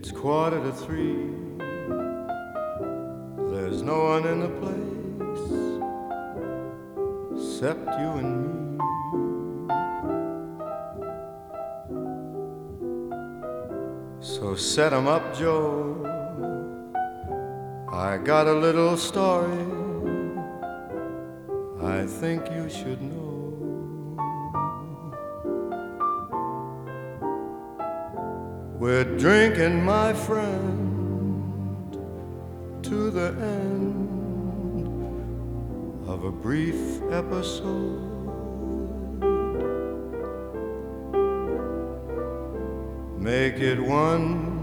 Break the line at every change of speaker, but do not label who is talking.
It's 2:45. There's no one in the place except you and me. So set 'em up, Joe. I got a little story I think you should know. We're drinking, my friend, to the end of a brief episode. Make it one